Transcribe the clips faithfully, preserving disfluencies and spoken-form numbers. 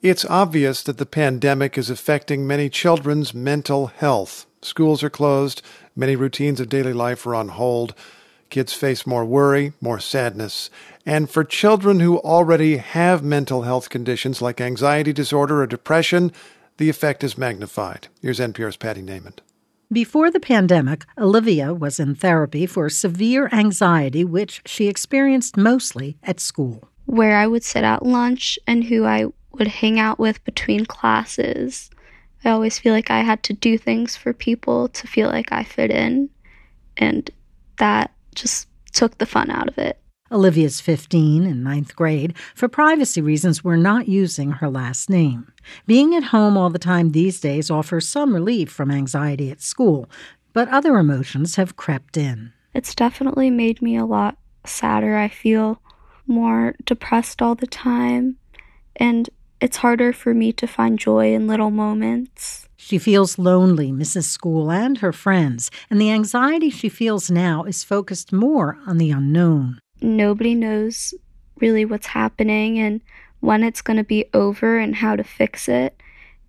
It's obvious that the pandemic is affecting many children's mental health. Schools are closed. Many routines of daily life are on hold. Kids face more worry, more sadness. And for children who already have mental health conditions like anxiety disorder or depression, the effect is magnified. Here's N P R's Patty Nament. Before the pandemic, Olivia was in therapy for severe anxiety, which she experienced mostly at school. Where I would sit at lunch and who I would hang out with between classes. I always feel like I had to do things for people to feel like I fit in, and that just took the fun out of it. Olivia's fifteen in ninth grade. For privacy reasons, we're not using her last name. Being at home all the time these days offers some relief from anxiety at school, but other emotions have crept in. It's definitely made me a lot sadder. I feel more depressed all the time, and it's harder for me to find joy in little moments. She feels lonely, misses school and her friends, and the anxiety she feels now is focused more on the unknown. Nobody knows really what's happening and when it's going to be over and how to fix it.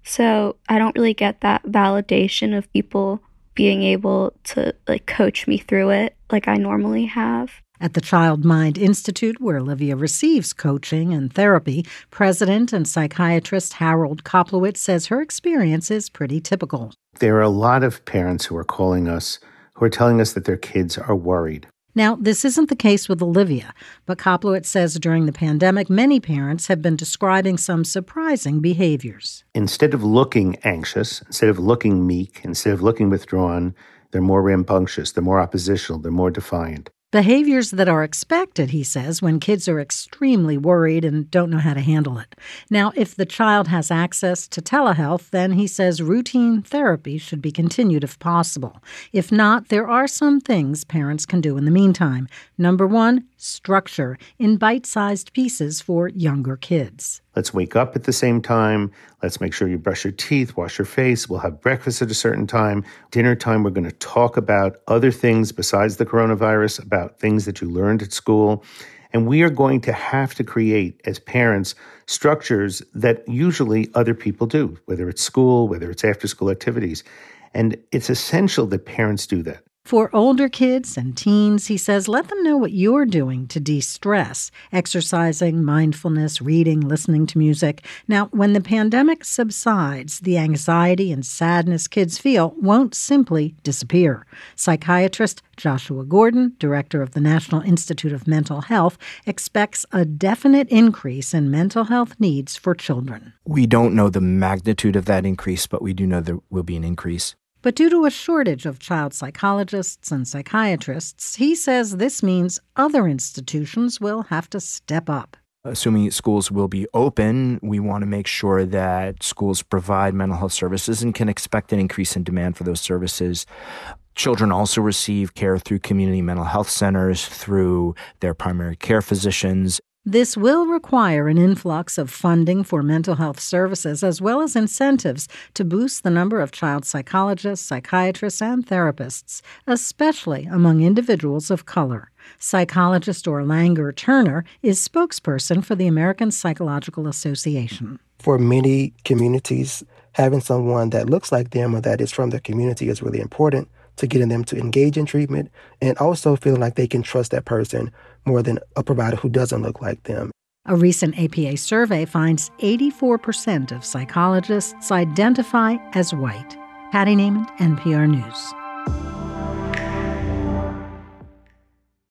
So I don't really get that validation of people being able to like coach me through it like I normally have. At the Child Mind Institute, where Olivia receives coaching and therapy, president and psychiatrist Harold Koplowitz says her experience is pretty typical. There are a lot of parents who are calling us, who are telling us that their kids are worried. Now, this isn't the case with Olivia, but Koplowitz says during the pandemic, many parents have been describing some surprising behaviors. Instead of looking anxious, instead of looking meek, instead of looking withdrawn, they're more rambunctious, they're more oppositional, they're more defiant. Behaviors that are expected, he says, when kids are extremely worried and don't know how to handle it. Now, if the child has access to telehealth, then he says routine therapy should be continued if possible. If not, there are some things parents can do in the meantime. Number one, structure in bite-sized pieces for younger kids. Let's wake up at the same time. Let's make sure you brush your teeth, wash your face. We'll have breakfast at a certain time. Dinner time, we're going to talk about other things besides the coronavirus, about things that you learned at school. And we are going to have to create, as parents, structures that usually other people do, whether it's school, whether it's after-school activities. And it's essential that parents do that. For older kids and teens, he says, let them know what you're doing to de-stress, exercising, mindfulness, reading, listening to music. Now, when the pandemic subsides, the anxiety and sadness kids feel won't simply disappear. Psychiatrist Joshua Gordon, director of the National Institute of Mental Health, expects a definite increase in mental health needs for children. We don't know the magnitude of that increase, but we do know there will be an increase. But due to a shortage of child psychologists and psychiatrists, he says this means other institutions will have to step up. Assuming schools will be open, we want to make sure that schools provide mental health services and can expect an increase in demand for those services. Children also receive care through community mental health centers, through their primary care physicians. This will require an influx of funding for mental health services as well as incentives to boost the number of child psychologists, psychiatrists, and therapists, especially among individuals of color. Psychologist Orlanger Turner is spokesperson for the American Psychological Association. For many communities, having someone that looks like them or that is from the community is really important to getting them to engage in treatment and also feeling like they can trust that person more than a provider who doesn't look like them. A recent A P A survey finds eighty-four percent of psychologists identify as white. Patty Nament, N P R News.